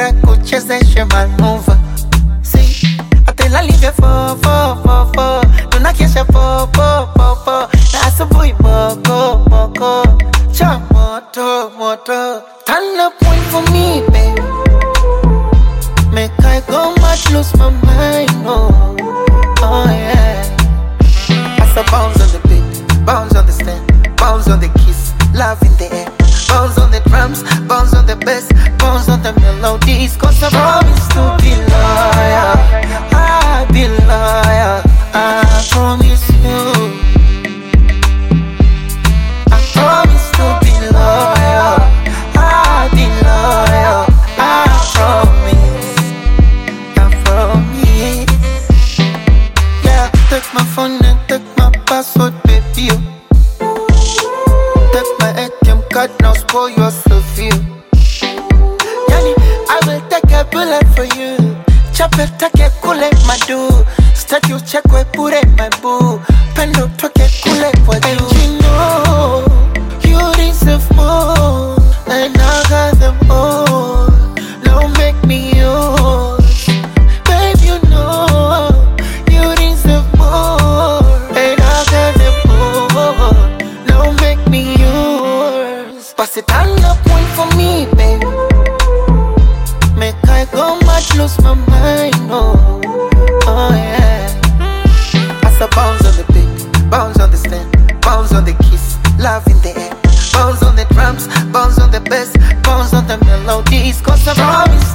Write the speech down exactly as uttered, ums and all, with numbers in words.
kuchezeshe manuva. See, atela live fo fo fo fo, tunakesha po po po po, na asubuhi moko moko, cha moto moto. Turn up one for me, baby. Make I go mad, lose my mind, oh, oh yeah. I saw bounce on the beat, bounce on the stand, bounce on the kiss, love in the air. Bounce on the drums, bounce on the bass, bounce on the melodies. Cause I promise to be loyal, I'll be loyal, I promise you. I promise to be loyal, I'll be loyal, I promise, I promise. Yeah, take my phone and take my password, baby. Take my A T M card, now spoil yourself, you. Yani, I will take a bullet for you. Chop it, take a kule, my do. Start you check where put it, my boo. Pendo, take a kule for you. And you know, you deserve more. And I got them all. Now make me yours. Babe, you know, you deserve more. And I got them all. Now make me yours. Pass it on up one for me, baby. Make I go mad, lose my mind, oh, oh yeah. As I bounce on the beat, bounce on the stand, bounce on the kiss, love in the air. Bounce on the drums, bounce on the bass, bounce on the melodies. Cause I promise